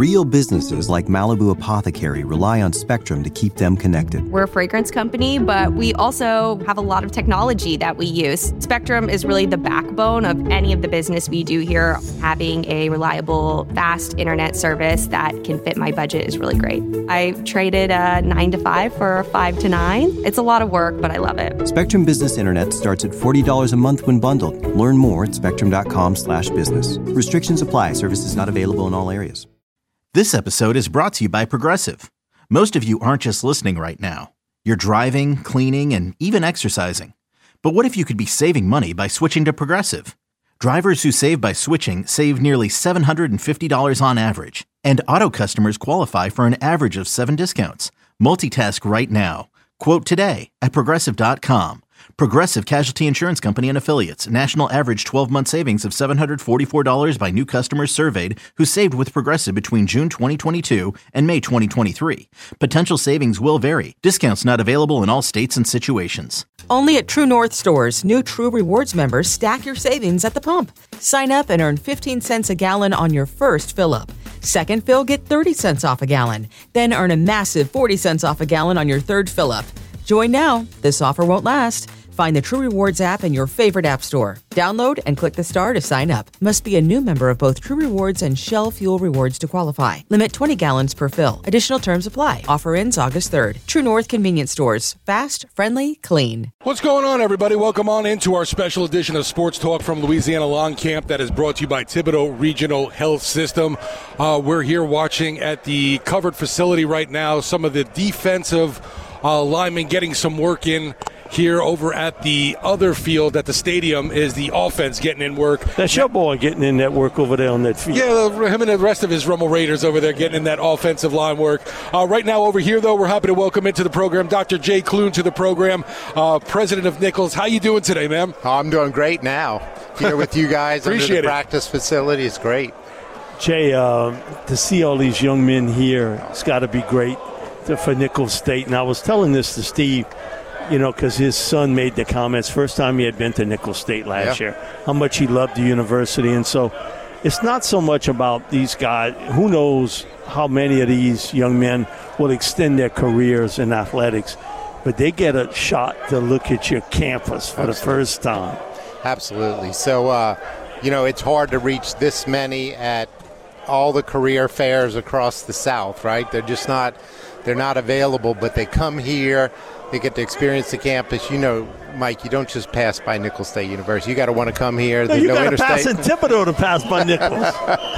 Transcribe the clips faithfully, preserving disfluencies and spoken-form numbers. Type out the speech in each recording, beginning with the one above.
Real businesses like Malibu Apothecary rely on Spectrum to keep them connected. We're a fragrance company, but we also have a lot of technology that we use. Spectrum is really the backbone of any of the business we do here. Having a reliable, fast internet service that can fit my budget is really great. I traded a nine to five for a five to nine. It's a lot of work, but I love it. Spectrum Business Internet starts at forty dollars a month when bundled. Learn more at spectrum.com slash business. Restrictions apply. Services not available in all areas. This episode is brought to you by Progressive. Most of you aren't just listening right now. You're driving, cleaning, and even exercising. But what if you could be saving money by switching to Progressive? Drivers who save by switching save nearly seven hundred fifty dollars on average. And auto customers qualify for an average of seven discounts. Multitask right now. Quote today at Progressive dot com. Progressive Casualty Insurance Company and Affiliates. National average twelve-month savings of seven hundred forty-four dollars by new customers surveyed who saved with Progressive between June twenty twenty-two and May twenty twenty-three. Potential savings will vary. Discounts not available in all states and situations. Only at True North stores, new True Rewards members stack your savings at the pump. Sign up and earn fifteen cents a gallon on your first fill-up. Second fill, get thirty cents off a gallon. Then earn a massive forty cents off a gallon on your third fill-up. Join now. This offer won't last. Find the True Rewards app in your favorite app store. Download and click the star to sign up. Must be a new member of both True Rewards and Shell Fuel Rewards to qualify. Limit twenty gallons per fill. Additional terms apply. Offer ends August third. True North Convenience Stores. Fast, friendly, clean. What's going on, everybody? Welcome on into our special edition of Sports Talk from Louisiana Lawn Camp that is brought to you by Thibodaux Regional Health System. Uh, we're here watching at the covered facility right now. Some of the defensive uh, linemen getting some work in. Here over at the other field at the stadium is the offense getting in work. That's your boy getting in that work over there on that field. Yeah, him and the rest of his Rummel Raiders over there getting in that offensive line work. Uh, right now over here, though, we're happy to welcome into the program Doctor Jay Clune to the program, uh, president of Nichols. How you doing today, ma'am? Oh, I'm doing great now. Here with you guys under the practice facility is great. Jay, uh, to see all these young men here, it's got to be great to, for Nichols State. And I was telling this to Steve, you know, because his son made the comments first time he had been to Nichols State last yeah. year, how much he loved the university. And so it's not so much about these guys. Who knows how many of these young men will extend their careers in athletics, but they get a shot to look at your campus for Absolutely. the first time. Absolutely. So, uh, you know, it's hard to reach this many at all the career fairs across the South, right? They're just not, they're not available, but they come here. They get to experience the campus. You know, Mike, you don't just pass by Nichols State University. You got to want to come here. No, you no got to pass in Thibodaux to pass by Nichols.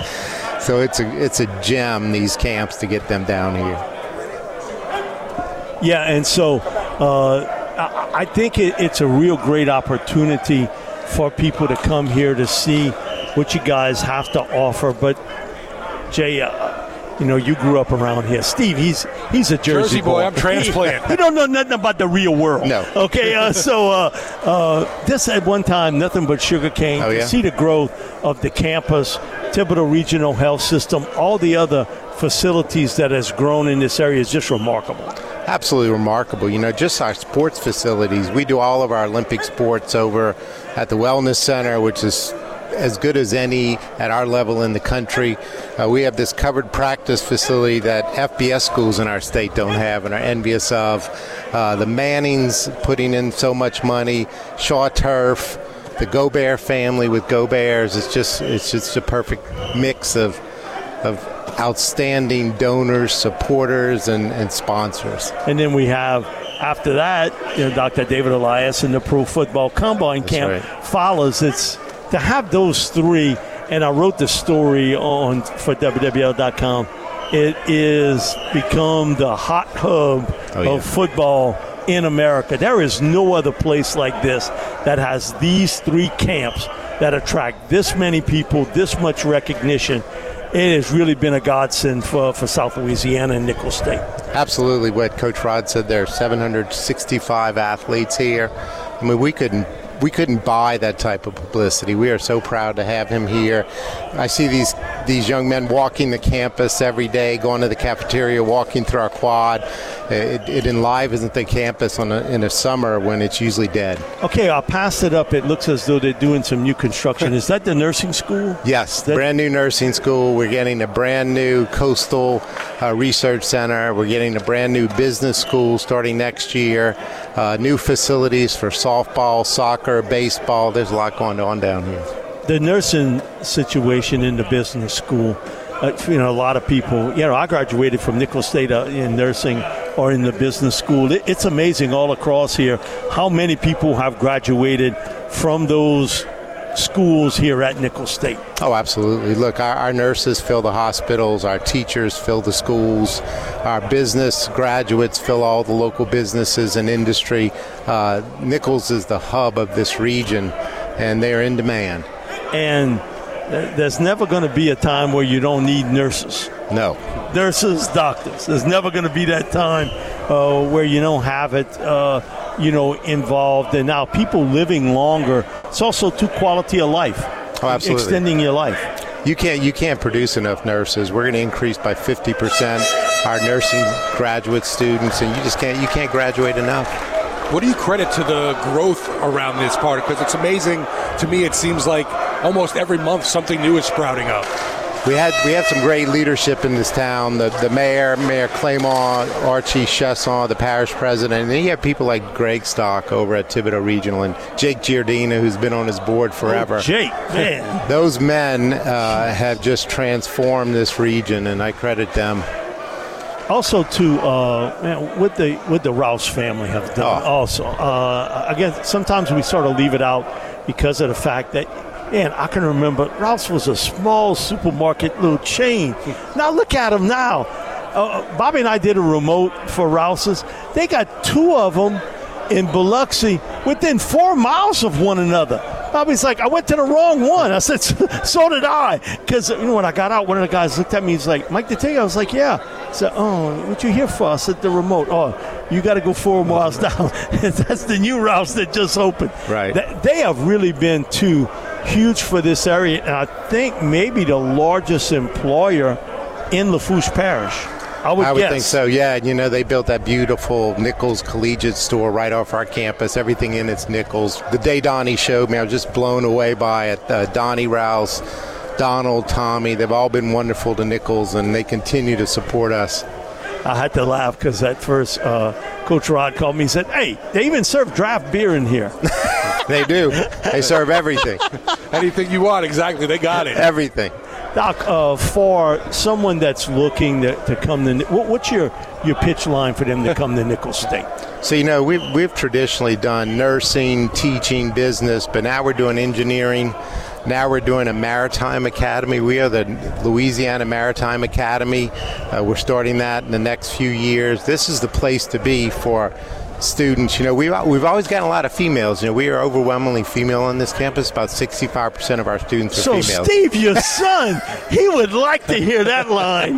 So it's a it's a gem, these camps, to get them down here. Yeah, and so uh, I, I think it, it's a real great opportunity for people to come here to see what you guys have to offer. But, Jay, uh, you know, you grew up around here. Steve, he's he's a Jersey, Jersey boy. boy. I'm transplant. You don't know nothing about the real world. No. Okay, uh, so uh, uh, this at one time, nothing but sugarcane. Oh, yeah? To see the growth of the campus, Thibodaux Regional Health System, all the other facilities that has grown in this area is just remarkable. Absolutely remarkable. You know, just our sports facilities. We do all of our Olympic sports over at the Wellness Center, which is as good as any at our level in the country. Uh, we have this covered practice facility that F B S schools in our state don't have and are envious of. Uh, the Mannings putting in so much money, Shaw Turf, the Gobert family with Go Bears. It's just it's just a perfect mix of of outstanding donors, supporters, and, and sponsors. And then we have, after that, you know, Doctor David Elias and the Pro Football Combine That's Camp right. follows. It's to have those three, and I wrote the story on for W W L dot com. It is become the hot hub oh, yeah. of football in America. There is no other place like this that has these three camps that attract this many people, this much recognition. It has really been a godsend for, for South Louisiana and Nichols State. Absolutely. What Coach Rod said, there are seven hundred sixty-five athletes here. I mean, we couldn't we couldn't buy that type of publicity. We are so proud to have him here. I see these these young men walking the campus every day, going to the cafeteria, walking through our quad. it, it enlivens the campus on a, in the summer when it's usually dead. Okay, I'll pass it up. It looks as though they're doing some new construction. Is that the nursing school? Yes, that- brand new nursing school. We're getting a brand new coastal uh, research center. We're getting a brand new business school starting next year. Uh, new facilities for softball, soccer, baseball. There's a lot going on down here. The nursing situation in the business school, uh, you know, a lot of people, you know, I graduated from Nicholls State uh, in nursing or in the business school. It, it's amazing all across here how many people have graduated from those schools here at Nicholls State. Oh, absolutely. Look, our, our nurses fill the hospitals, our teachers fill the schools, our business graduates fill all the local businesses and industry. Uh, Nicholls is the hub of this region, and they're in demand. And there's never going to be a time where you don't need nurses. No. Nurses, doctors. There's never going to be that time uh, where you don't have it, uh, you know, involved. And now people living longer, it's also to quality of life. Oh, absolutely. Extending your life. You can't you can't produce enough nurses. We're going to increase by fifty percent our nursing graduate students, and you just can't you can't graduate enough. What do you credit to the growth around this part? Because it's amazing to me. It seems like almost every month something new is sprouting up. We had we have some great leadership in this town. The the mayor, Mayor Claymont, Archie Chesson, the parish president, and then you have people like Greg Stock over at Thibodeau Regional and Jake Giardina, who's been on his board forever. Oh, Jake, man. Those men uh, have just transformed this region, and I credit them. Also, to uh, man, what the what the Rouse family have done. Oh. Also, uh, again, sometimes we sort of leave it out because of the fact that, man, I can remember Rouse was a small supermarket little chain. Now look at them now. Uh, Bobby and I did a remote for Rouse's. They got two of them in Biloxi within four miles of one another. Bobby's like, I went to the wrong one. I said, so did I. Because, you know, when I got out, one of the guys looked at me. He's like, Mike, did tell you? I was like, yeah. I said, oh, what you here for? I said, the remote. Oh, you got to go four miles down. That's the new Rouse that just opened. Right. They have really been, too, huge for this area. And I think maybe the largest employer in Lafourche Parish. I would, I would guess. think so, yeah. You know, they built that beautiful Nicholls Collegiate store right off our campus. Everything in it's Nicholls. The day Donnie showed me, I was just blown away by it. Uh, Donnie Rouse, Donald, Tommy, they've all been wonderful to Nicholls, and they continue to support us. I had to laugh because at first uh, Coach Rod called me and said, hey, they even serve draft beer in here. They do. They serve everything. Anything you want, exactly. They got it. Everything. Doc, uh, for someone that's looking to, to come to, what, what's your, your pitch line for them to come to Nicholls State? So, you know, we've, we've traditionally done nursing, teaching, business, but now we're doing engineering. Now we're doing a maritime academy. We are the Louisiana Maritime Academy. Uh, we're starting that in the next few years. This is the place to be for students. You know, we've, we've always gotten a lot of females. You know, we are overwhelmingly female on this campus. About sixty-five percent of our students are so females. So, Steve, your son, he would like to hear that line.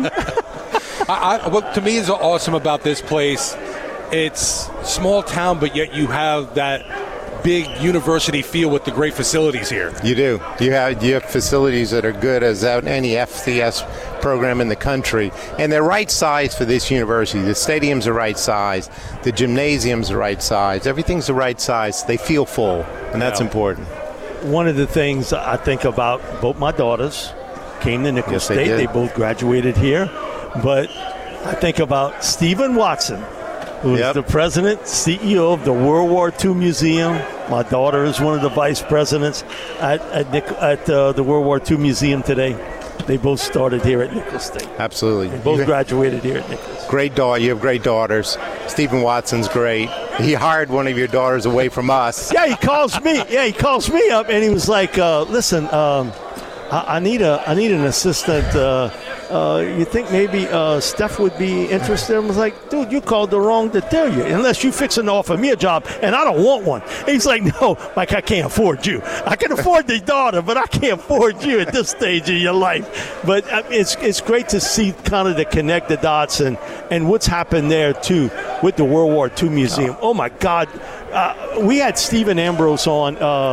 I, I, what to me is awesome about this place, it's small town, but yet you have that big university feel with the great facilities here. You do. You have you have facilities that are good as any F C S program in the country, and they're right size for this university. The stadiums are right size, the gymnasiums are right size, everything's the right size. They feel full, and that's yeah. important. One of the things I think about, both my daughters came to Nicholls yes, State. They, they both graduated here, but I think about Stephen Watson, who is yep. the president, C E O of the World War Two Museum. My daughter is one of the vice presidents at at, Nic- at uh, the World War Two Museum today. They both started here at Nicholls State. Absolutely. They both graduated here at Nicholls. Great daughter. You have great daughters. Stephen Watson's great. He hired one of your daughters away from us. Yeah, he calls me. Yeah, he calls me up, and he was like, uh, listen, um, I, I need a I need an assistant. Uh, Uh, you think maybe uh, Steph would be interested? I was like, dude, you called the wrong to tell you. Unless you fixing to offer me a job, and I don't want one. And he's like, no, Mike, I can't afford you. I can afford the daughter, but I can't afford you at this stage of your life. But uh, it's it's great to see kind of the connect the dots and, and what's happened there, too, with the World War Two Museum. Oh, my God. Uh, we had Stephen Ambrose on um,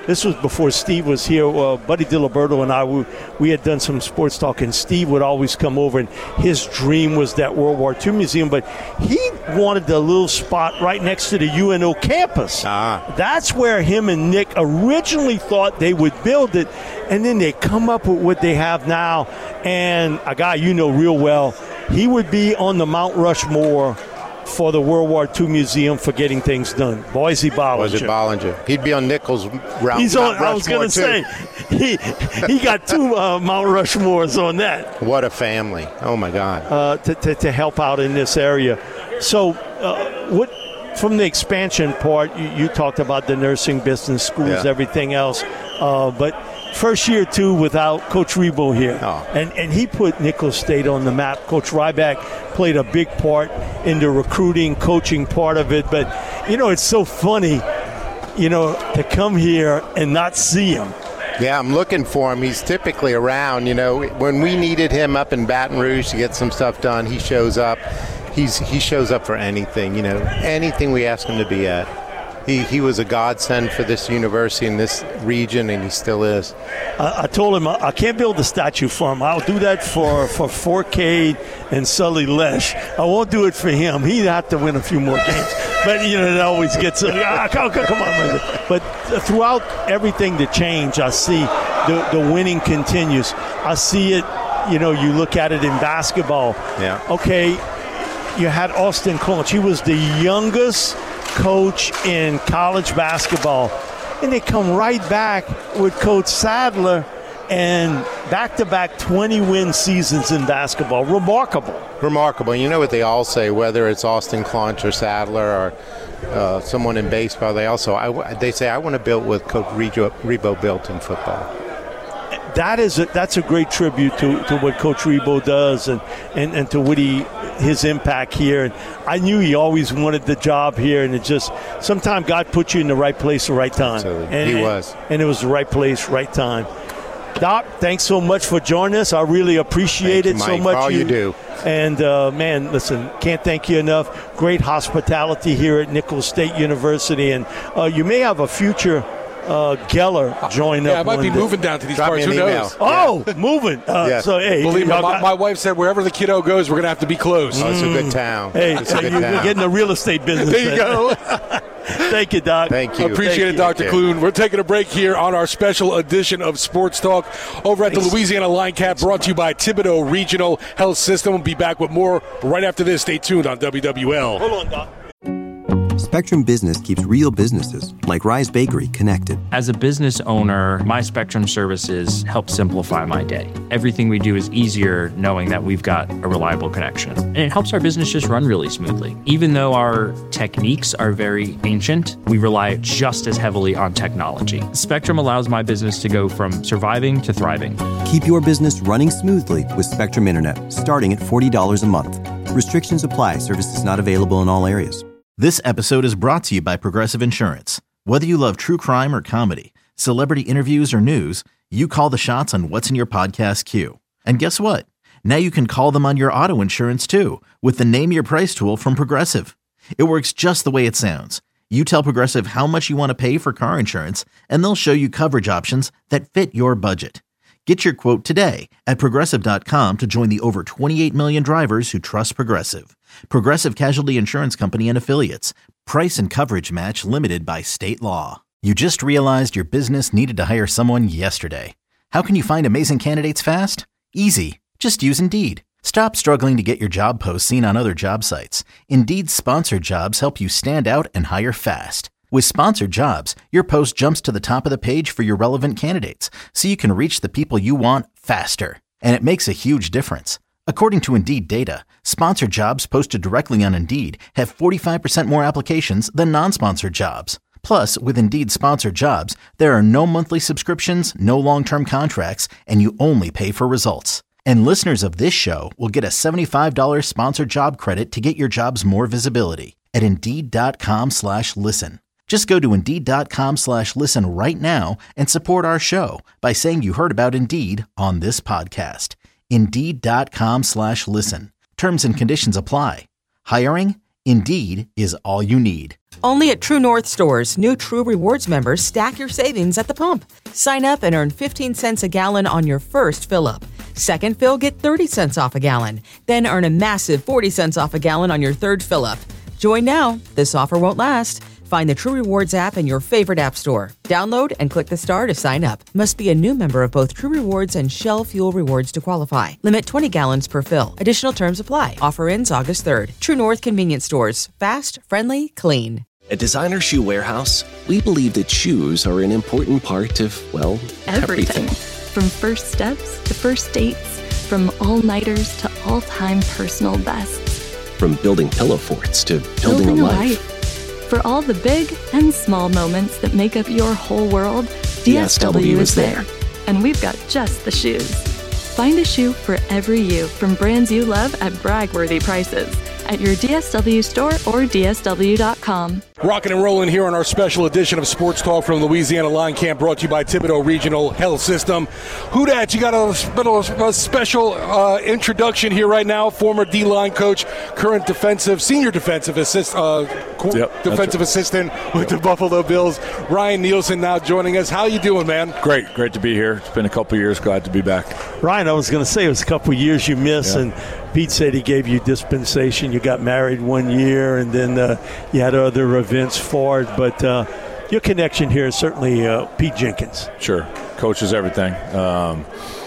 this was before Steve was here. Uh, Buddy DiLiberto and I, we, we had done some sports talk, and Steve would always come over, and his dream was that World War Two museum, but he wanted the little spot right next to the U N O campus. Ah. That's where him and Nick originally thought they would build it, and then they come up with what they have now. And a guy you know real well, he would be on the Mount Rushmore for the World War Two Museum for getting things done. Boise Bollinger. Boise Bollinger. He'd be on Nichols' route. He's on. I was going to say he he got two uh, Mount Rushmores on that. What a family! Oh my God. Uh, to, to to help out in this area. So uh, what? From the expansion part, you, you talked about the nursing business, schools, Yeah. everything else, uh, but. First year, too, without Coach Rebo here. Oh. And and he put Nichols State on the map. Coach Ryback played a big part in the recruiting, coaching part of it. But, you know, it's so funny, you know, to come here and not see him. Yeah, I'm looking for him. He's typically around. You know, when we needed him up in Baton Rouge to get some stuff done, he shows up. He's He shows up for anything, you know, anything we ask him to be at. He he was a godsend for this university in this region, and he still is. I, I told him I, I can't build a statue for him. I'll do that for, for four K and Sully Lesh. I won't do it for him. He'd have to win a few more games. But, you know, it always gets, uh, ah, come, come on. Man. But throughout everything to change, I see the, the winning continues. I see it, you know, you look at it in basketball. Yeah. Okay, you had Austin Claunch. He was the youngest coach in college basketball, and they come right back with Coach Sadler and back-to-back twenty-win seasons in basketball. Remarkable. Remarkable. You know what they all say, whether it's Austin Claunch or Sadler or uh, someone in baseball, they also I, they say, I want to build what Coach Rebo, Rebo built in football. That is a, that's a great tribute to, to what Coach Rebo does and, and, and to what he his impact here. And I knew he always wanted the job here, and it just sometimes God put you in the right place, the right time. Absolutely. And, He was. And, and it was the right place, right time. Doc, thanks so much for joining us. I really appreciate Thank it you, so Mike, much. for all you do. And, uh, man, listen, can't thank you enough. Great hospitality here at Nichols State University. And uh, you may have a future uh, Geller join yeah, up. I might be one day. moving down to these Drop me parts. an Who email. knows? Oh, moving. Uh, Yes. So, hey. Believe me, y'all my, got- my wife said wherever the kiddo goes, we're going to have to be close. Oh, it's a good town. Hey, it's a uh, good you're town. getting the real estate business. There you go. Thank you, Doc. Thank you. Appreciate Thank it, you. Doctor Thank you. Clune. We're taking a break here on our special edition of Sports Talk over at the Thanks. Louisiana Line Cap, brought to you by Thibodeau Regional Health System. We'll be back with more right after this. Stay tuned on W W L. Hold on, Doc. Spectrum Business keeps real businesses, like Rise Bakery, connected. As a business owner, my Spectrum services help simplify my day. Everything we do is easier knowing that we've got a reliable connection. And it helps our business just run really smoothly. Even though our techniques are very ancient, we rely just as heavily on technology. Spectrum allows my business to go from surviving to thriving. Keep your business running smoothly with Spectrum Internet, starting at forty dollars a month. Restrictions apply. Services not available in all areas. This episode is brought to you by Progressive Insurance. Whether you love true crime or comedy, celebrity interviews or news, you call the shots on what's in your podcast queue. And guess what? Now you can call them on your auto insurance too with the Name Your Price tool from Progressive. It works just the way it sounds. You tell Progressive how much you want to pay for car insurance, and they'll show you coverage options that fit your budget. Get your quote today at Progressive dot com to join the over twenty-eight million drivers who trust Progressive. Progressive Casualty Insurance Company and Affiliates. Price and coverage match limited by state law. You just realized your business needed to hire someone yesterday. How can you find amazing candidates fast? Easy. Just use Indeed. Stop struggling to get your job posts seen on other job sites. Indeed's sponsored jobs help you stand out and hire fast. With sponsored jobs, your post jumps to the top of the page for your relevant candidates, so you can reach the people you want faster. And it makes a huge difference. According to Indeed data, sponsored jobs posted directly on Indeed have forty-five percent more applications than non-sponsored jobs. Plus, with Indeed sponsored jobs, there are no monthly subscriptions, no long-term contracts, and you only pay for results. And listeners of this show will get a seventy-five dollars sponsored job credit to get your jobs more visibility at Indeed.com slash listen. Just go to Indeed.com slash listen right now and support our show by saying you heard about Indeed on this podcast. Indeed.com slash listen. Terms and conditions apply. Hiring? Indeed is all you need. Only at True North stores, new True Rewards members stack your savings at the pump. Sign up and earn fifteen cents a gallon on your first fill-up. Second fill, get thirty cents off a gallon. Then earn a massive forty cents off a gallon on your third fill-up. Join now. This offer won't last. Find the True Rewards app in your favorite app store. Download and click the star to sign up. Must be a new member of both True Rewards and Shell Fuel Rewards to qualify. Limit twenty gallons per fill. Additional terms apply. Offer ends August third. True North Convenience Stores. Fast, friendly, clean. At Designer Shoe Warehouse, we believe that shoes are an important part of, well, everything. everything. From first steps to first dates, from all-nighters to all-time personal bests. From building pillow forts to building, building a, a life. life. For all the big and small moments that make up your whole world, D S W is there. And we've got just the shoes. Find a shoe for every you from brands you love at brag-worthy prices at your D S W store or D S W dot com. Rocking and rolling here on our special edition of Sports Talk from Louisiana Line Camp, brought to you by Thibodaux Regional Health System. Who dat? You got a, a special uh, introduction here right now. Former D-line coach, current defensive, senior defensive assist, uh, yep, defensive right. assistant with the Buffalo Bills, Ryan Nielsen, now joining us. How you doing, man? Great, great to be here. It's been a couple years. Glad to be back. Ryan, I was going to say it was a couple of years you missed, yeah. and Pete said he gave you dispensation. You got married one year, and then uh, you had other events for it. But uh, your connection here is certainly uh, Pete Jenkins. Sure. Coaches everything. Um,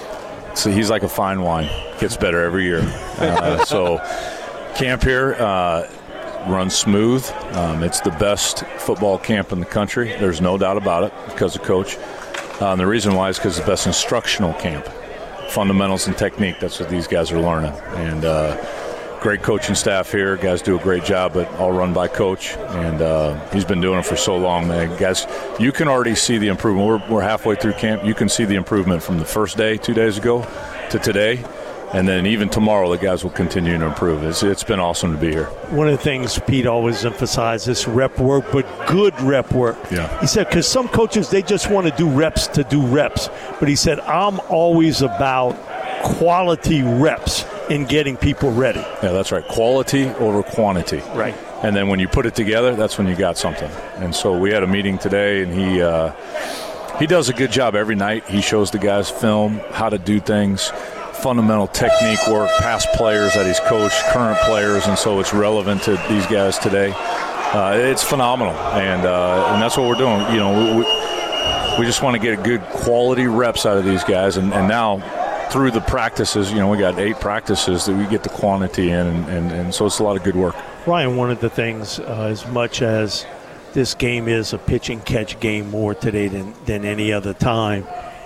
so he's like a fine wine. Gets better every year. Uh, so camp here uh, runs smooth. Um, it's the best football camp in the country. There's no doubt about it because of Coach. Uh, and the reason why is because it's the best instructional camp. Fundamentals and technique, that's what these guys are learning. And uh, great coaching staff here. Guys do a great job, but all run by Coach. And uh, he's been doing it for so long, man. Guys, you can already see the improvement. We're, we're halfway through camp. You can see the improvement from the first day, two days ago, to today. And then even tomorrow, the guys will continue to improve. It's, it's been awesome to be here. One of the things Pete always emphasizes, rep work, but good rep work. Yeah. He said, because some coaches, they just want to do reps to do reps. But he said, I'm always about quality reps in getting people ready. Yeah, that's right. Quality over quantity. Right. And then when you put it together, that's when you got something. And so we had a meeting today, and he uh, he does a good job every night. He shows the guys film, how to do things, fundamental technique work, past players that he's coached, current players, and so it's relevant to these guys today. Uh, it's phenomenal, and uh, and that's what we're doing. You know, we, we just want to get a good quality reps out of these guys, and, and now through the practices, you know, we got eight practices that we get the quantity in, and, and, and so it's a lot of good work. Ryan, one of the things, uh, as much as this game is a pitch and catch game more today than, than any other time,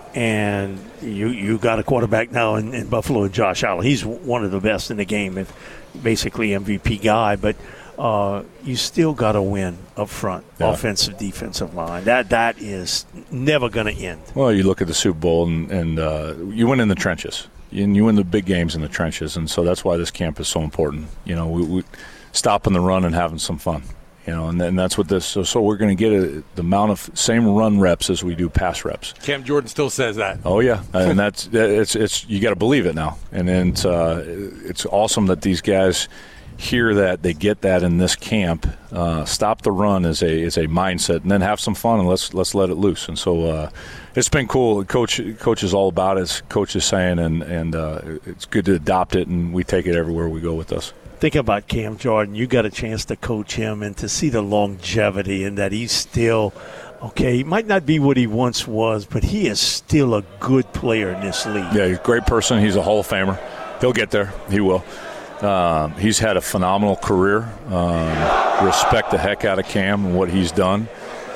and you you got a quarterback now in, in Buffalo, Josh Allen. He's one of the best in the game, if basically M V P guy. But uh, you still got to win up front, yeah. Offensive, defensive line. That that is never going to end. Well, you look at the Super Bowl, and, and uh, you win in the trenches. And you win the big games in the trenches, and so that's why this camp is so important. You know, we, we stopping the run and having some fun. You know, and then that's what this. So, so we're going to get a, the amount of same run reps as we do pass reps. Cam Jordan still says that. Oh yeah, and that's it's it's you got to believe it now, and then it's, uh, it's awesome that these guys hear that, they get that in this camp. Uh, stop the run is a is a mindset, and then have some fun and let's let's let it loose. And so uh, it's been cool. Coach coach is all about it. Coach is saying, and and uh, it's good to adopt it, and we take it everywhere we go with us. Think about Cam Jordan. You got a chance to coach him and to see the longevity and that he's still, okay, he might not be what he once was, but he is still a good player in this league. Yeah, he's a great person. He's a Hall of Famer. He'll get there. He will. Um, he's had a phenomenal career. Um, respect the heck out of Cam and what he's done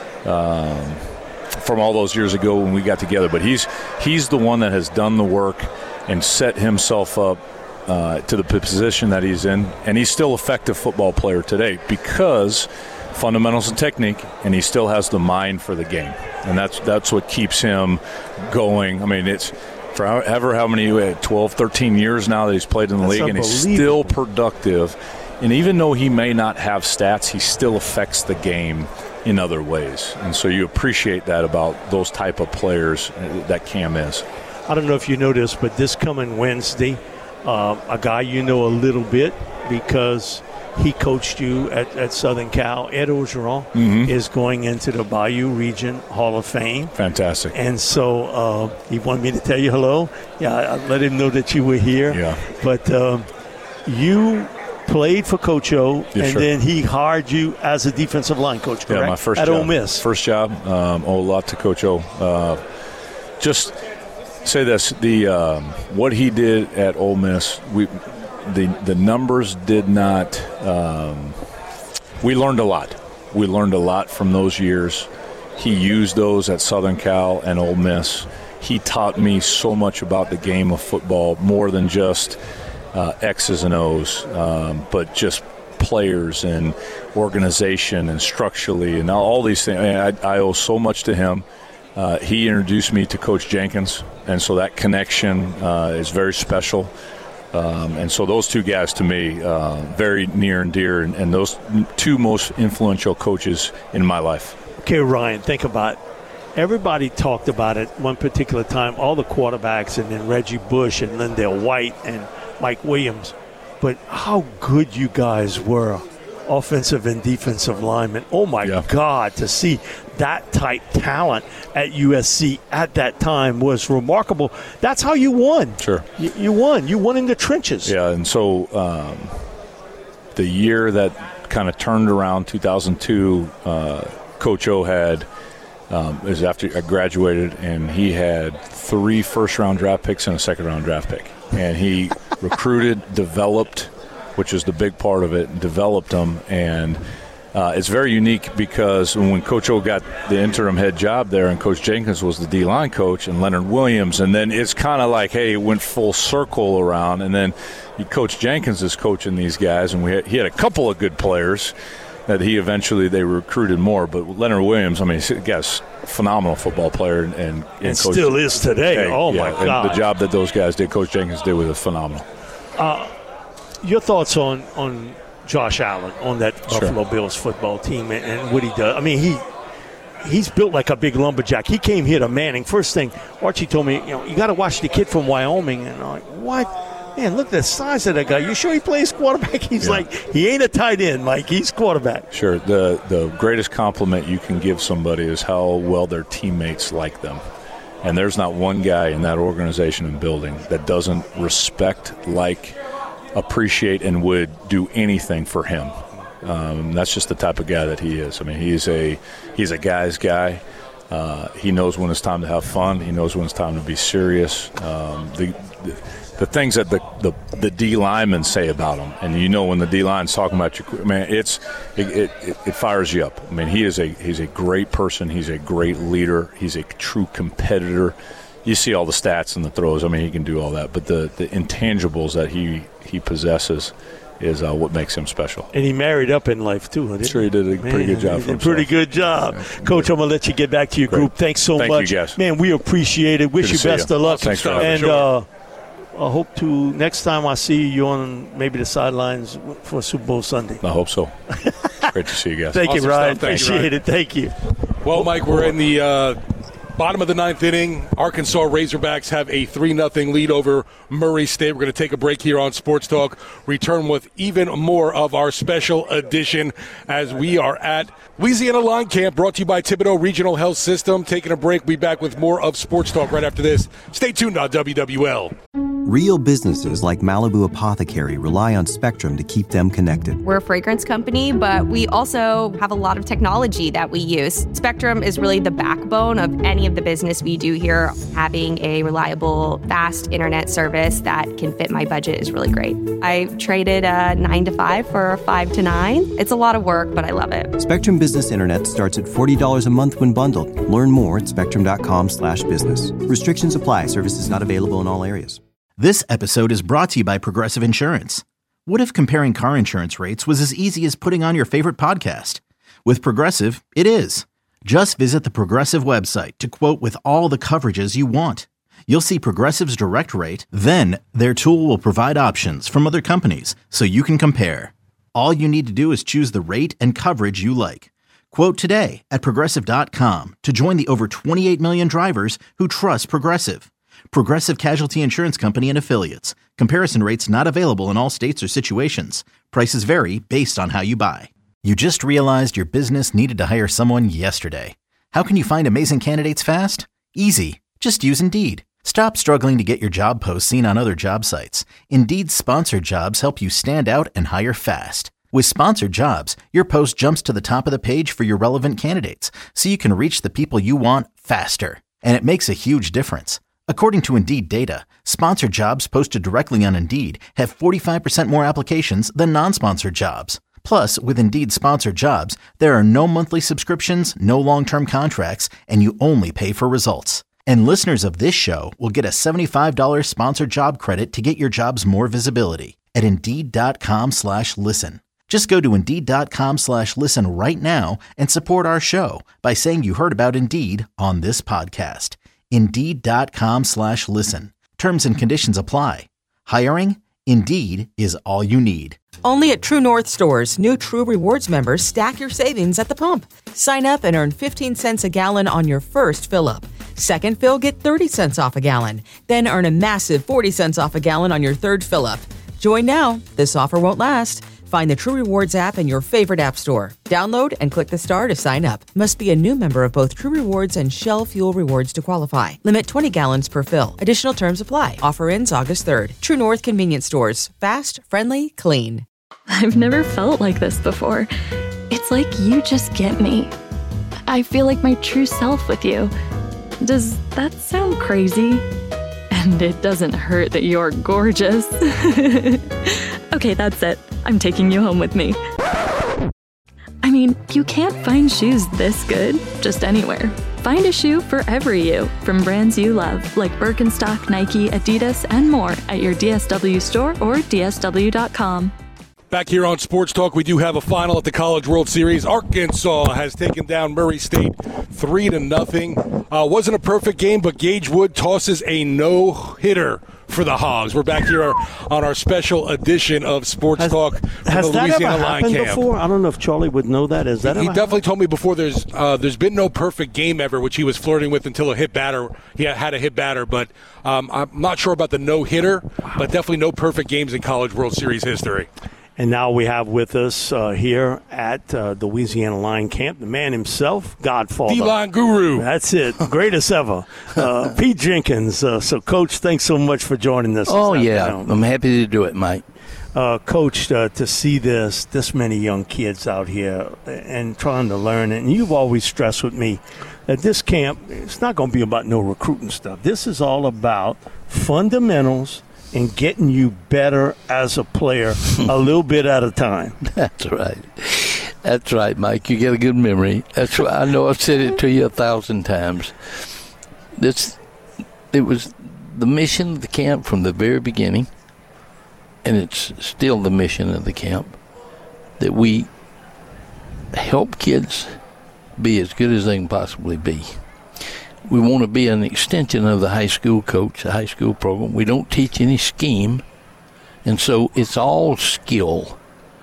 um, from all those years ago when we got together. But he's he's the one that has done the work and set himself up Uh, to the position that he's in, and he's still an effective football player today because fundamentals and technique, and he still has the mind for the game, and that's that's what keeps him going. I mean, it's for however how many twelve, thirteen years now that he's played in the that's league, and he's still productive. And even though he may not have stats, he still affects the game in other ways, and so you appreciate that about those type of players that Cam is. I don't know if you noticed, but this coming Wednesday, uh, a guy you know a little bit because he coached you at, at Southern Cal. Ed Orgeron Mhm. is going into the Bayou Region Hall of Fame. Fantastic. And so uh, he wanted me to tell you hello. Yeah, I, I let him know that you were here. Yeah. But um, you played for Coach O, Yeah, and sure. then he hired you as a defensive line coach, correct? Yeah, my first at job. Ole Miss. First job. Um, owe a lot to Coach O. Uh, just say this: the um, what he did at Ole Miss, we the the numbers did not. Um, we learned a lot. We learned a lot from those years. He used those at Southern Cal and Ole Miss. He taught me so much about the game of football, more than just uh, X's and O's, um, but just players and organization and structurally and all these things. I, mean, I, I owe so much to him. Uh, he introduced me to Coach Jenkins, and so that connection uh, is very special. Um, and so those two guys, to me, uh, very near and dear, and, and those two most influential coaches in my life. Okay, Ryan, think about it. Everybody talked about it one particular time, all the quarterbacks, and then Reggie Bush and Lindell White and Mike Williams. But how good you guys were, offensive and defensive linemen. Oh, my Yeah. God, to see that type talent at U S C at that time was remarkable. That's how you won. Sure. You, you won. You won in the trenches. Yeah, and so um, the year that kind of turned around, two thousand two, uh, Coach O had um, is after I graduated, and he had three first-round draft picks and a second-round draft pick. And he recruited, developed, which is the big part of it, developed them. And uh, it's very unique because when Coach O got the interim head job there and Coach Jenkins was the D-line coach and Leonard Williams, and then it's kind of like, hey, it went full circle around. And then Coach Jenkins is coaching these guys, and we had, he had a couple of good players that he eventually they recruited more. But Leonard Williams, I mean, he's a guy's a phenomenal football player. And, and, And Coach, still is today. Hey, Oh, yeah, my and God. the job that those guys did, Coach Jenkins did, was phenomenal. Uh, your thoughts on, on Josh Allen, on that Sure. Buffalo Bills football team and, and what he does? I mean, he he's built like a big lumberjack. He came here to Manning. First thing, Archie told me, you know, you got to watch the kid from Wyoming. And I'm like, what? Man, look at the size of that guy. You sure he plays quarterback? He's Yeah. like, he ain't a tight end, Mike. He's quarterback. Sure. The the greatest compliment you can give somebody is how well their teammates like them. And there's not one guy in that organization and building that doesn't respect, like, appreciate, and would do anything for him. Um, that's just the type of guy that he is. I mean, he's a he's a guy's guy. Uh, he knows when it's time to have fun. He knows when it's time to be serious. Um, the, the the things that the, the, the D linemen say about him, and you know when the D line's talking about you, man, it's it, it, it fires you up. I mean, he is a he's a great person. He's a great leader. He's a true competitor. You see all the stats and the throws. I mean, he can do all that, but the, the intangibles that he he possesses is uh, what makes him special. And he married up in life, too. Didn't Sure, he did a Man, pretty good job he for did a himself. pretty good job. Coach, I'm going to let you get back to your Great. group. Thanks so Thank you, much. guys. Man, we appreciate it. Wish Good to you see best you. of luck. Thanks for having me. And Sure. uh, I hope to, next time I see you on maybe the sidelines for Super Bowl Sunday. I hope so. Great to see you guys. Thank Awesome you, Ryan. stuff. Thank you, Appreciate Ryan. it. Thank you. Well, Mike, we're in the uh, bottom of the ninth inning. Arkansas Razorbacks have a three nothing lead over Murray State. We're going to take a break here on Sports Talk. Return with even more of our special edition as we are at Louisiana Line Camp, brought to you by Thibodeau Regional Health System. Taking a break. We'll be back with more of Sports Talk right after this. Stay tuned on W W L. Real businesses like Malibu Apothecary rely on Spectrum to keep them connected. We're a fragrance company, but we also have a lot of technology that we use. Spectrum is really the backbone of any of the business we do here. Having a reliable, fast internet service that can fit my budget is really great. I traded a nine to five for a five to nine. It's a lot of work, but I love it. Spectrum Business Internet starts at forty dollars a month when bundled. Learn more at spectrum.com slash business. Restrictions apply. Services not available in all areas. This episode is brought to you by Progressive Insurance. What if comparing car insurance rates was as easy as putting on your favorite podcast? With Progressive, it is. Just visit the Progressive website to quote with all the coverages you want. You'll see Progressive's direct rate, then their tool will provide options from other companies so you can compare. All you need to do is choose the rate and coverage you like. Quote today at progressive dot com to join the over twenty-eight million drivers who trust Progressive. Progressive Casualty Insurance Company and Affiliates. Comparison rates not available in all states or situations. Prices vary based on how you buy. You just realized your business needed to hire someone yesterday. How can you find amazing candidates fast? Easy. Just use Indeed. Stop struggling to get your job posts seen on other job sites. Indeed's sponsored jobs help you stand out and hire fast. With sponsored jobs, your post jumps to the top of the page for your relevant candidates, so you can reach the people you want faster. And it makes a huge difference. According to Indeed data, sponsored jobs posted directly on Indeed have forty-five percent more applications than non-sponsored jobs. Plus, with Indeed sponsored jobs, there are no monthly subscriptions, no long-term contracts, and you only pay for results. And listeners of this show will get a seventy-five dollars sponsored job credit to get your jobs more visibility at Indeed.com slash listen. Just go to Indeed.com slash listen right now and support our show by saying you heard about Indeed on this podcast. Indeed.com slash listen. Terms and conditions apply. Hiring? Indeed is all you need. Only at True North stores, new True Rewards members stack your savings at the pump. Sign up and earn fifteen cents a gallon on your first fill-up. Second fill, get thirty cents off a gallon. Then earn a massive forty cents off a gallon on your third fill-up. Join now. This offer won't last. Find the True Rewards app in your favorite app store. Download and click the star to sign up. Must be a new member of both True Rewards and Shell Fuel Rewards to qualify. Limit twenty gallons per fill. Additional terms apply. Offer ends August third. True North Convenience Stores. Fast, friendly, clean. I've never felt like this before. It's like you just get me. I feel like my true self with you. Does that sound crazy? And it doesn't hurt that you're gorgeous. Okay, that's it. I'm taking you home with me. I mean, you can't find shoes this good just anywhere. Find a shoe for every you from brands you love, like Birkenstock, Nike, Adidas, and more at your D S W store or D S W dot com. Back here on Sports Talk, we do have a final at the College World Series. Arkansas has taken down Murray State three to nothing. Uh, wasn't a perfect game, but Gage Wood tosses a no-hitter for the Hogs. We're back here on our special edition of Sports has, Talk from has the Louisiana that ever Line happened Camp. Before? I don't know if Charlie would know that. Is that he ever definitely happened? told me before. There's uh, there's been no perfect game ever, which he was flirting with until a hit batter. He had a hit batter, but um, I'm not sure about the no hitter. But definitely no perfect games in College World Series history. And now we have with us uh, here at uh, the Louisiana Line Camp the man himself, Godfather. D-line guru. That's it. Greatest ever. Uh, Pete Jenkins. Uh, so, Coach, thanks so much for joining us. Oh, yeah. I'm happy to do it, Mike. Uh, Coach, uh, to see this, this many young kids out here and trying to learn it, and you've always stressed with me that this camp, it's not going to be about no recruiting stuff. This is all about fundamentals and getting you better as a player a little bit at a time. That's right. That's right, Mike. You get a good memory. That's right. I know I've said it to you a thousand times. This, it was the mission of the camp from the very beginning, and it's still the mission of the camp, that we help kids be as good as they can possibly be. We want to be an extension of the high school coach, the high school program. We don't teach any scheme, and so it's all skill.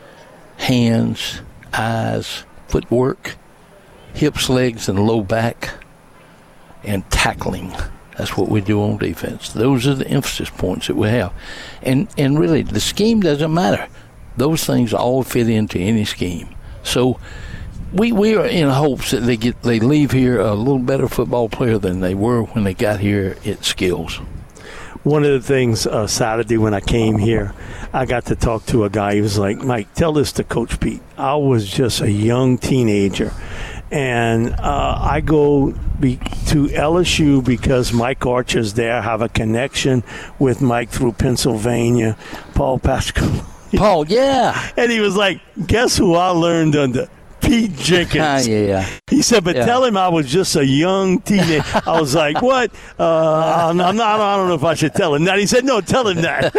Hands, eyes, footwork, hips, legs, and low back, and tackling. That's what we do on defense. Those are the emphasis points that we have. And and really, the scheme doesn't matter. Those things all fit into any scheme. So We we are in hopes that they get they leave here a little better football player than they were when they got here at skills. One of the things uh, Saturday when I came here, I got to talk to a guy. He was like, Mike, tell this to Coach Pete. I was just a young teenager, and uh, I go be, to L S U because Mike Archer's there. I have a connection with Mike through Pennsylvania, Paul Pascal. Paul, yeah. And he was like, guess who I learned under? Pete Jenkins. yeah. He said, but yeah. tell him I was just a young teenager. I was like, what? Uh, I'm not, I don't know if I should tell him that. He said, no, tell him that.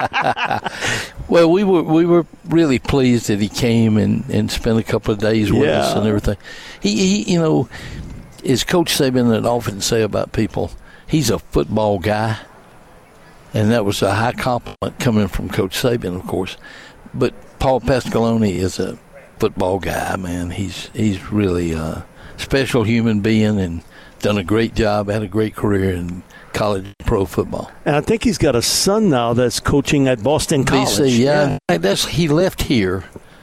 Well, we were we were really pleased that he came and, and spent a couple of days with yeah. us and everything. He, he, you know, as Coach Saban would often say about people, he's a football guy. And that was a high compliment coming from Coach Saban, of course. But Paul Pasqualoni is a football guy, man. He's he's really a special human being and done a great job, had a great career, and college pro football. And I think he's got a son now that's coaching at Boston College. B C, yeah. yeah. That's, he left here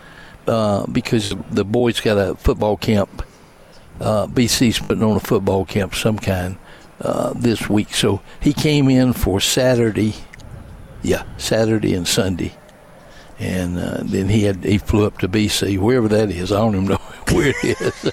uh, because the boys got a football camp. Uh, B C's putting on a football camp of some kind uh, this week. So he came in for Saturday, yeah, Saturday and Sunday. And uh, then he had he flew up to B C, wherever that is. I don't even know where it is.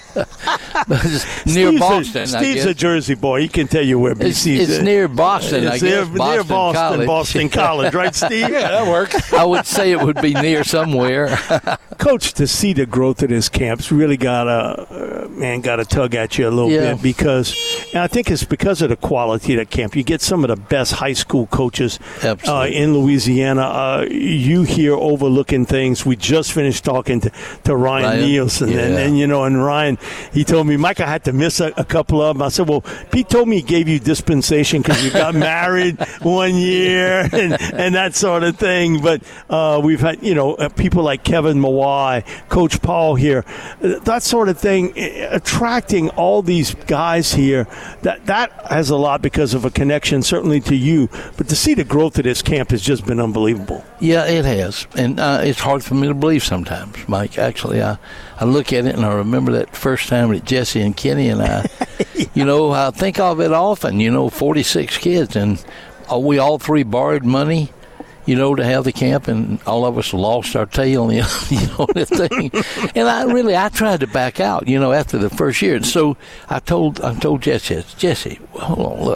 But it's near Steve's Boston. A, Steve's I guess. a Jersey boy. He can tell you where B C is. It's, it's near Boston, it's I near, guess. Boston near Boston, College. Boston College, right, Steve? Yeah, that works. I would say it would be near somewhere. Coach, to see the growth of this camp's really got a uh, man got to tug at you a little Yeah. bit because, and I think it's because of the quality of the camp. You get some of the best high school coaches uh, in Louisiana. Uh, you here overlooking things. We just finished talking to, to Ryan, Ryan? Nielsen, Yeah. and, and you know, and Ryan, he told me, Mike, I had to miss a, a couple of them. I said, well, Pete told me he gave you dispensation because you got married one year and, and that sort of thing. But uh, we've had, you know, uh, people like Kevin Mawai, Coach Paul here, uh, that sort of thing, uh, attracting all these guys here. That that has a lot because of a connection, certainly to you. But to see the growth of this camp has just been unbelievable. Yeah, it has. And uh, it's hard for me to believe sometimes, Mike. Actually, I, I look at it and I remember that first time that Jesse and Kenny and I, yeah. you know, I think of it often, you know, forty-six kids. And we all three borrowed money, you know, to have the camp, and all of us lost our tail, you know, you know the thing. And I really, I tried to back out, you know, after the first year. And so I told, I told Jesse, Jesse, hold on, look,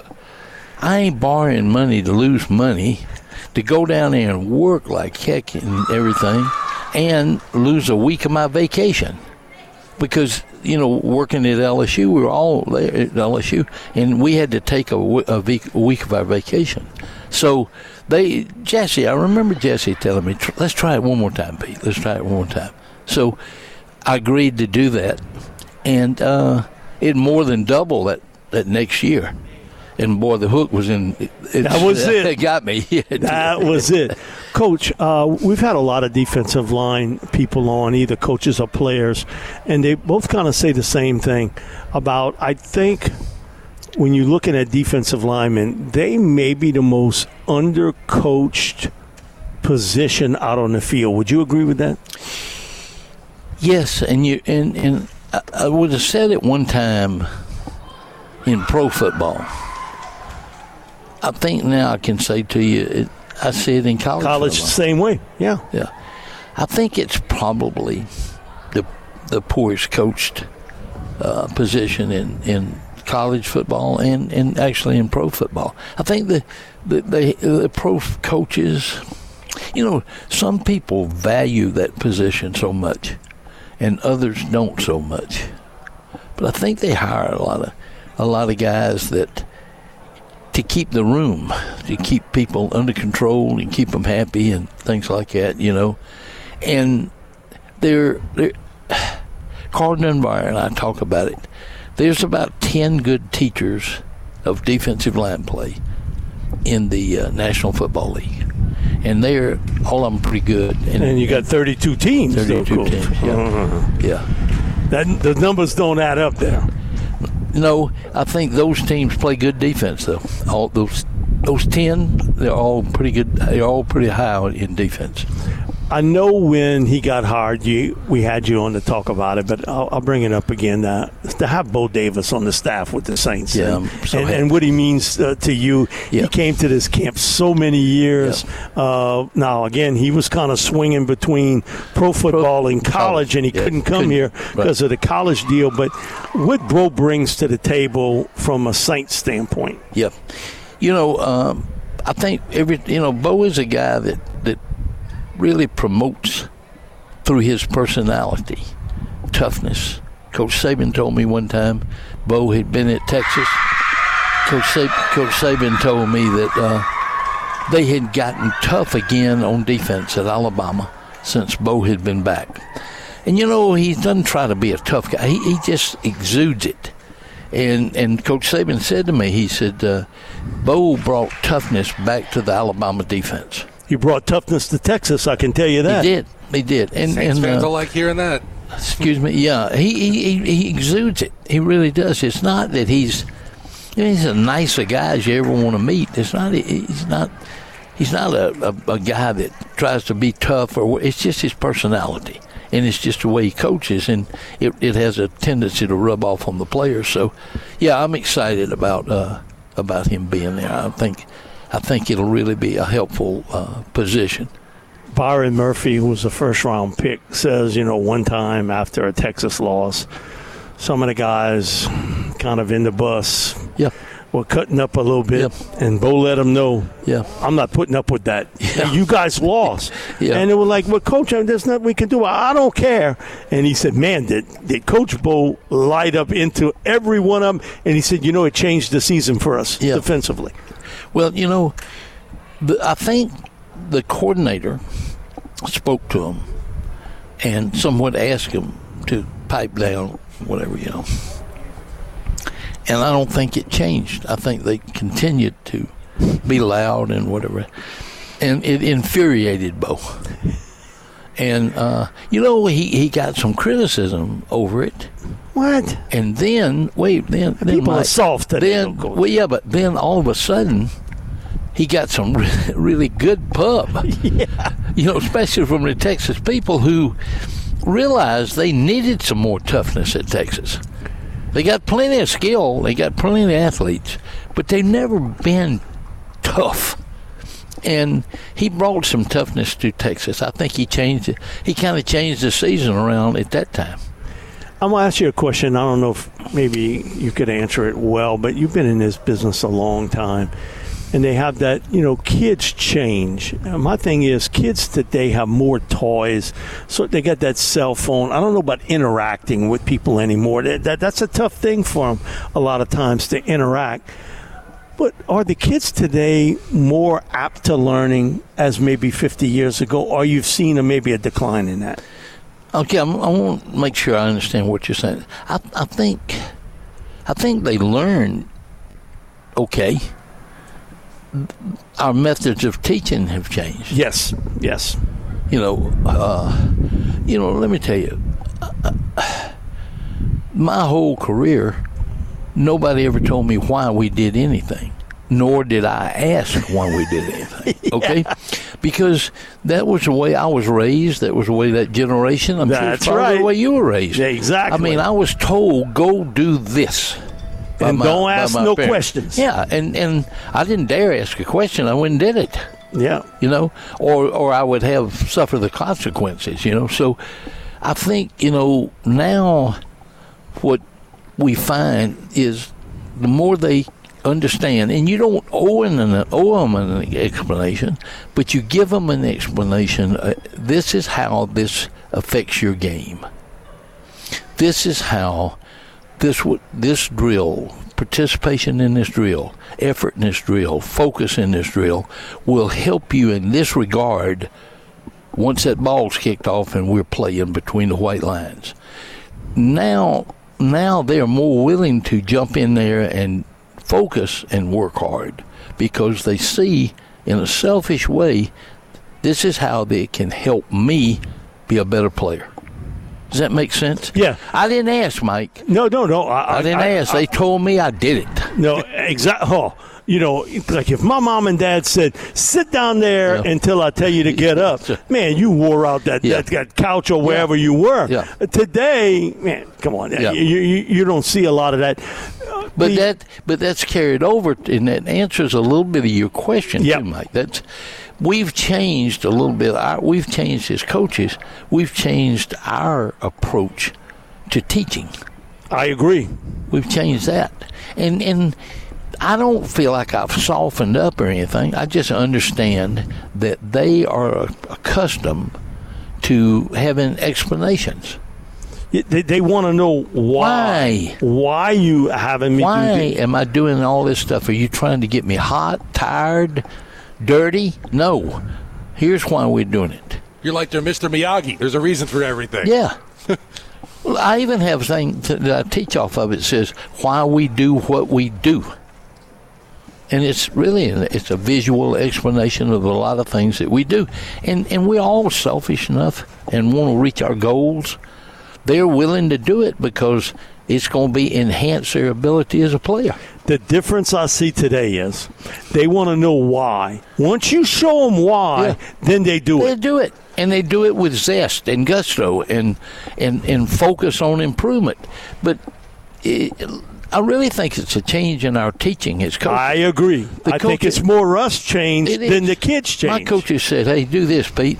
I ain't borrowing money to lose money, to go down there and work like heck and everything, and lose a week of my vacation. Because, you know, working at L S U, we were all there at L S U, and we had to take a, a, week, a week of our vacation. So they, Jesse, I remember Jesse telling me, let's try it one more time, Pete. Let's try it one more time. So I agreed to do that, and uh, it more than doubled that, that next year. And, boy, the hook was in. It, that was it. It got me. That was it. Coach, uh, we've had a lot of defensive line people on, either coaches or players, and they both kind of say the same thing about, I think, when you're looking at defensive linemen, they may be the most undercoached position out on the field. Would you agree with that? Yes, and you and, and I, I would have said it one time in pro football. I think now I can say to you, it, I see it in college. College, football. Same way, yeah. Yeah. I think it's probably the the poorest coached uh, position in, in college football and, and actually in pro football. I think the, the, the, the pro coaches, you know, some people value that position so much and others don't so much. But I think they hire a lot of a lot of guys that to keep the room, to keep people under control and keep them happy and things like that, you know. And they're, they're Carl Dunbar and I talk about it. There's about ten good teachers of defensive line play in the uh, National Football League. And they're, all of them pretty good. And, and you got thirty-two teams. thirty-two though, teams, yeah. Uh-huh. Yeah. That, the numbers don't add up there. No, I think those teams play good defense, though. All those those ten, they're all pretty good. They're all pretty high in defense. I know when he got hired, you we had you on to talk about it, but I'll, I'll bring it up again. Uh, to have Bo Davis on the staff with the Saints, yeah, and, so and, and what he means uh, to you. Yeah. He came to this camp so many years. Yeah. Uh, now, again, he was kind of swinging between pro football pro, and college, college, and he yeah, couldn't come couldn't, here because right. of the college deal. But what Bo brings to the table from a Saints standpoint? Yep. You know, um, I think every you know Bo is a guy that that. really promotes through his personality, toughness. Coach Saban told me one time, Bo had been at Texas. Coach, Sab- Coach Saban told me that uh, they had gotten tough again on defense at Alabama since Bo had been back. And, you know, he doesn't try to be a tough guy. He, he just exudes it. And and Coach Saban said to me, he said, uh, Bo brought toughness back to the Alabama defense. He brought toughness to Texas, I can tell you that. He did. He did. And, Saints and, fans uh, will like hearing that. Excuse me. Yeah, he, he he exudes it. He really does. It's not that he's He's the nicest guys you ever want to meet. It's not. He's not. He's not a, a, a guy that tries to be tough, or it's just his personality, and it's just the way he coaches, and it, it has a tendency to rub off on the players. So, yeah, I'm excited about uh, about him being there. I think I think it'll really be a helpful uh, position. Byron Murphy, who was a first-round pick, says, you know, one time after a Texas loss, some of the guys kind of in the bus. Yeah. Were cutting up a little bit, yep. and Bo let them know, yeah. I'm not putting up with that. Yeah. You guys lost. Yeah. And they were like, well, Coach, there's nothing we can do. I don't care. And he said, man, did, did Coach Bo light up into every one of them? And he said, you know, it changed the season for us yeah. defensively. Well, you know, I think the coordinator spoke to him and somewhat asked him to pipe down, whatever, you know. And I don't think it changed. I think they continued to be loud and whatever. And it infuriated Bo. And, uh, you know, he, he got some criticism over it. What? And then, wait, then. then People Mike, are soft today. Then, well, yeah, but then all of a sudden, he got some really, really good pub. Yeah. You know, especially from the Texas people who realized they needed some more toughness at Texas. They got plenty of skill. They got plenty of athletes, but they've never been tough. And he brought some toughness to Texas. I think he changed it. He kind of changed the season around at that time. I'm going to ask you a question. I don't know if maybe you could answer it well, but you've been in this business a long time. And they have that, you know, kids change. And my thing is, kids today have more toys, so they got that cell phone. I don't know about interacting with people anymore. That, that That's a tough thing for them a lot of times to interact. But are the kids today more apt to learning as maybe fifty years ago, or you've seen a, maybe a decline in that? Okay, I'm, I want to make sure I understand what you're saying. I, I think, I think they learn okay. Our methods of teaching have changed. Yes, yes. You know, uh, you know. Let me tell you, uh, my whole career, nobody ever told me why we did anything, nor did I ask why we did anything. Okay, yeah. Because that was the way I was raised. That was the way that generation. I'm That's sure it's right. the way you were raised. Yeah, exactly. I mean, I was told, go do this. And my, don't ask no parents. questions. Yeah, and, and I didn't dare ask a question. I went and did it. Yeah. You know, or or I would have suffer the consequences, you know. So I think, you know, now what we find is the more they understand, and you don't owe them an, owe them an explanation, but you give them an explanation. Uh, this is how this affects your game. This is how This this drill, participation in this drill, effort in this drill, focus in this drill will help you in this regard once that ball's kicked off and we're playing between the white lines. Now, now they're more willing to jump in there and focus and work hard because they see in a selfish way, this is how they can help me be a better player. Does that make sense? Yeah. I didn't ask, Mike. No, no, no. I, I didn't I, ask. I, they told me I did it. No, exactly. Oh, you know, like if my mom and dad said, sit down there yeah. until I tell you to get up, man, you wore out that, yeah. that, that couch or wherever yeah. you were. Yeah. Today, man, come on. Yeah. You, you, you don't see a lot of that. But the, that, but that's carried over, and that answers a little bit of your question, yep. too, Mike. That's we've changed a little bit. Our, we've changed as coaches. We've changed our approach to teaching. I agree. We've changed that, and and I don't feel like I've softened up or anything. I just understand that they are accustomed to having explanations. They, they want to know why. Why? Why you having me why do this? am I doing all this stuff? Are you trying to get me hot, tired, dirty? No. Here's why we're doing it. You're like they're Mister Miyagi. There's a reason for everything. Yeah. Well, I even have a thing that I teach off of it says why we do what we do. And it's really it's a visual explanation of a lot of things that we do. And, and we're all selfish enough and want to reach our goals they're willing to do it because it's going to be enhance their ability as a player. The difference I see today is they want to know why. Once you show them why, yeah. then they do they it. They do it, and they do it with zest and gusto and and, and focus on improvement. But it, I really think it's a change in our teaching as coaches. I agree. The I coaches, think it's more us change than the kids change. My coaches said, hey, do this, Pete.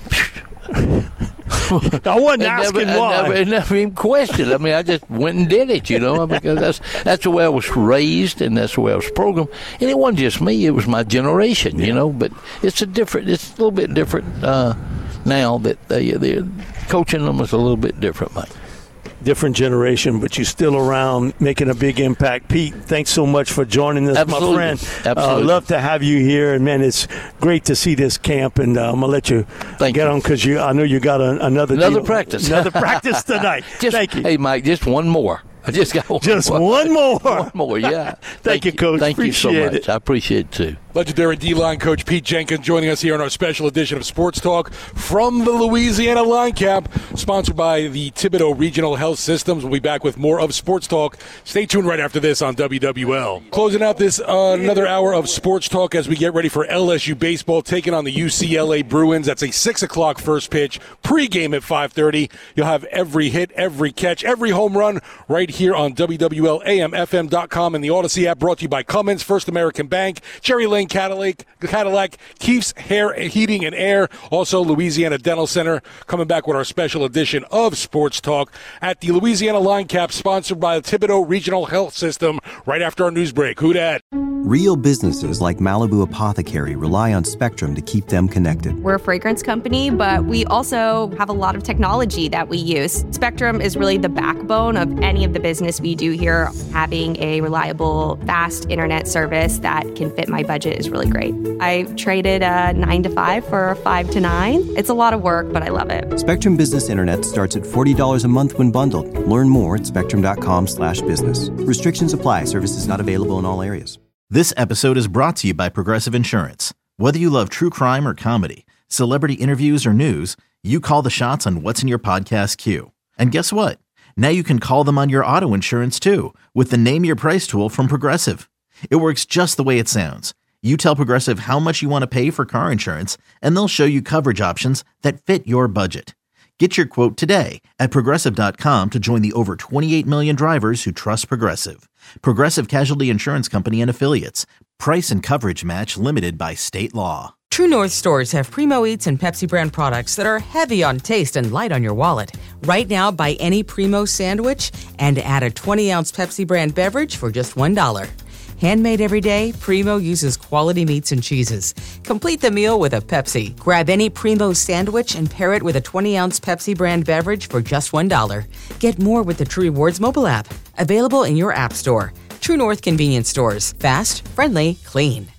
I wasn't asking never, why. I never, I never even questioned. I mean, I just went and did it, you know, because that's that's the way I was raised and that's the way I was programmed. And it wasn't just me; it was my generation, you know. But it's a different, it's a little bit different uh, now that they, they're coaching them is a little bit different, Mike. Different generation, but you're still around making a big impact. Pete, thanks so much for joining us, Absolutely. my friend. Absolutely. Uh, love to have you here, and man, it's great to see this camp. And uh, I'm gonna let you Thank get you. on because you. I know you got a, another another deal, practice, another practice tonight. just, Thank you. Hey, Mike, just one more. I just got one just more. one more. One more, yeah. Thank, Thank you, Coach. Thank appreciate you so much. It. I appreciate it too. Legendary D-line coach Pete Jenkins joining us here on our special edition of Sports Talk from the Louisiana Line Camp, sponsored by the Thibodaux Regional Health Systems. We'll be back with more of Sports Talk. Stay tuned right after this on W W L. Closing out this uh, another hour of Sports Talk as we get ready for L S U baseball taking on the U C L A Bruins. That's a six o'clock first pitch, pregame at five thirty. You'll have every hit, every catch, every home run right here on W W L A M F M dot com and the Odyssey app, brought to you by Cummins, First American Bank, Cherry Lane Cadillac, Cadillac, Keefe's Hair, Heating and Air, also Louisiana Dental Center. Coming back with our special edition of Sports Talk at the Louisiana Line Cap, sponsored by the Thibodaux Regional Health System, right after our news break. Who dat? Real businesses like Malibu Apothecary rely on Spectrum to keep them connected. We're a fragrance company, but we also have a lot of technology that we use. Spectrum is really the backbone of any of the business we do here. Having a reliable, fast internet service that can fit my budget is really great. I traded a nine to five for a five to nine. It's a lot of work, but I love it. Spectrum Business Internet starts at forty dollars a month when bundled. Learn more at spectrum.com slash business. Restrictions apply. Services not available in all areas. This episode is brought to you by Progressive Insurance. Whether you love true crime or comedy, celebrity interviews or news, you call the shots on what's in your podcast queue. And guess what? Now you can call them on your auto insurance too with the Name Your Price tool from Progressive. It works just the way it sounds. You tell Progressive how much you want to pay for car insurance, and they'll show you coverage options that fit your budget. Get your quote today at Progressive dot com to join the over twenty-eight million drivers who trust Progressive. Progressive Casualty Insurance Company and Affiliates. Price and coverage match limited by state law. True North stores have Primo Eats and Pepsi brand products that are heavy on taste and light on your wallet. Right now, buy any Primo sandwich and add a twenty-ounce Pepsi brand beverage for just one dollar. Handmade every day, Primo uses quality meats and cheeses. Complete the meal with a Pepsi. Grab any Primo sandwich and pair it with a twenty-ounce Pepsi brand beverage for just one dollar. Get more with the True Rewards mobile app. Available in your app store. True North convenience stores. Fast, friendly, clean.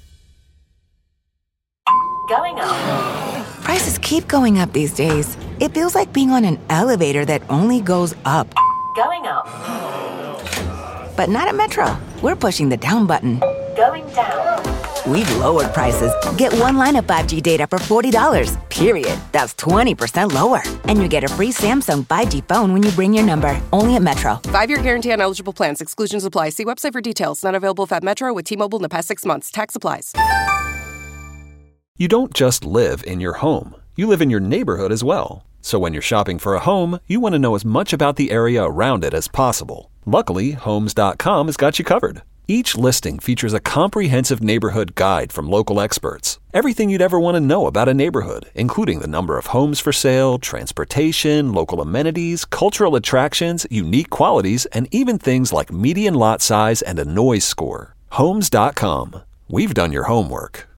Going up. Prices keep going up these days. It feels like being on an elevator that only goes up. Going up. But not at Metro. We're pushing the down button. Going down. We've lowered prices. Get one line of five G data for forty dollars, period. That's twenty percent lower. And you get a free Samsung five G phone when you bring your number. Only at Metro. Five-year guarantee on eligible plans. Exclusions apply. See website for details. Not available at Metro with T-Mobile in the past six months. Tax applies. You don't just live in your home. You live in your neighborhood as well. So when you're shopping for a home, you want to know as much about the area around it as possible. Luckily, Homes dot com has got you covered. Each listing features a comprehensive neighborhood guide from local experts. Everything you'd ever want to know about a neighborhood, including the number of homes for sale, transportation, local amenities, cultural attractions, unique qualities, and even things like median lot size and a noise score. Homes dot com. We've done your homework.